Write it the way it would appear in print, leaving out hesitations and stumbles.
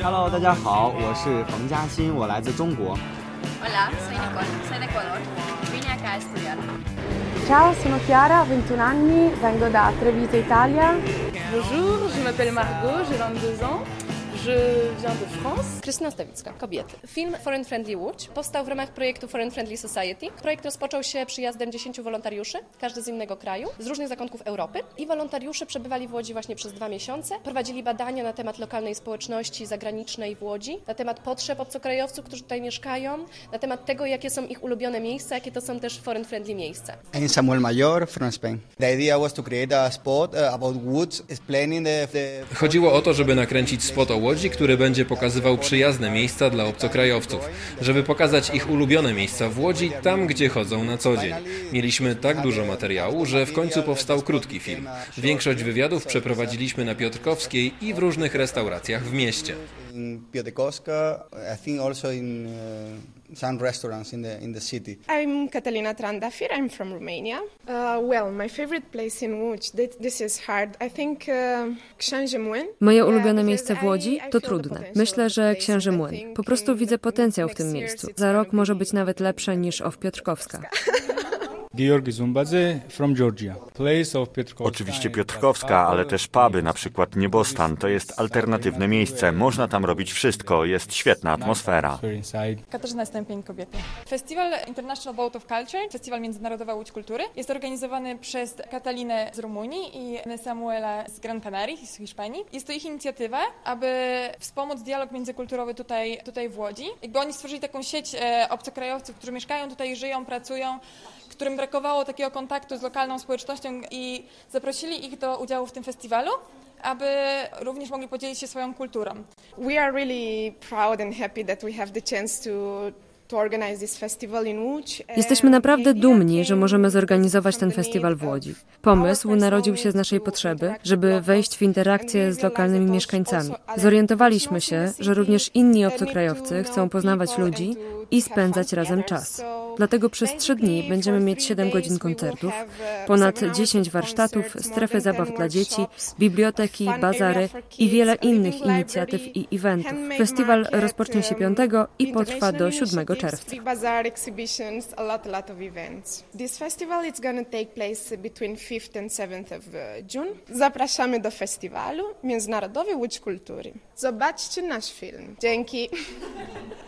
Hello， 大家好，我是冯嘉欣，我来自中国。 Hola, soy Nicole, soy de Ecuador. Vine acá a estudiar. Ciao, sono Chiara, ho 21 anni, vengo da Treviso, Italia. Bonjour, je m'appelle Margot, j'ai 22 ans. Je viens de France. Krystyna Stawicka, kobiety. Film Foreign Friendly Łódź powstał w ramach projektu Foreign Friendly Society. Projekt rozpoczął się przyjazdem 10 wolontariuszy, każdy z innego kraju, z różnych zakątków Europy. I wolontariusze przebywali w Łodzi właśnie przez 2 miesiące. Prowadzili badania na temat lokalnej społeczności zagranicznej w Łodzi, na temat potrzeb obcokrajowców, którzy tutaj mieszkają, na temat tego, jakie są ich ulubione miejsca, jakie to są też foreign friendly miejsca. I'm Samuel Mayor from Spain. The idea was to create a spot about woods, explaining the... Chodziło o to, żeby nakręcić spot o Łodzi, który będzie pokazywał przyjazne miejsca dla obcokrajowców, żeby pokazać ich ulubione miejsca w Łodzi, tam gdzie chodzą na co dzień. Mieliśmy tak dużo materiału, że w końcu powstał krótki film. Większość wywiadów przeprowadziliśmy na Piotrkowskiej i w różnych restauracjach w mieście. In Piotrkowska, I think also in some restaurants in the city. I'm Catalina Trandafir, I'm from Romania. Well, my favorite place in Łódź, this is hard. I think Księży Młyn. Moje ulubione miejsce w Łodzi to trudne. Myślę, że Księży Młyn. Po prostu widzę potencjał w tym miejscu. Za rok może być nawet lepsze niż Piotrkowska. Georgi Zumbadze from Georgia. Place of Piotrkowska. Oczywiście Piotrkowska, ale też puby, na przykład Niebostan. To jest alternatywne miejsce. Można tam robić wszystko. Jest świetna atmosfera. Katarzyna Stępień, kobiety. Festiwal International Boat of Culture, festiwal Międzynarodowa Łódź Kultury, jest organizowany przez Katalinę z Rumunii i Samuela z Gran Canaria, z Hiszpanii. Jest to ich inicjatywa, aby wspomóc dialog międzykulturowy tutaj w Łodzi. Jakby oni stworzyli taką sieć obcokrajowców, którzy mieszkają tutaj, żyją, pracują, którym brakowało takiego kontaktu z lokalną społecznością i zaprosili ich do udziału w tym festiwalu, aby również mogli podzielić się swoją kulturą. We are really proud and happy that we have the chance to organize this festival in Łódź. Jesteśmy naprawdę dumni, że możemy zorganizować ten festiwal w Łodzi. Pomysł narodził się z naszej potrzeby, żeby wejść w interakcję z lokalnymi mieszkańcami. Zorientowaliśmy się, że również inni obcokrajowcy chcą poznawać ludzi i spędzać razem czas. Dlatego przez 3 dni będziemy mieć 7 godzin koncertów, ponad 10 warsztatów, strefy zabaw dla dzieci, biblioteki, bazary i wiele innych inicjatyw i eventów. Festiwal rozpocznie się 5 i potrwa do 7 czerwca. This festival is going to take place between 5th and 7th of June. Zapraszamy do festiwalu Międzynarodowej Łódź Kultury. Zobaczcie nasz film. Dzięki.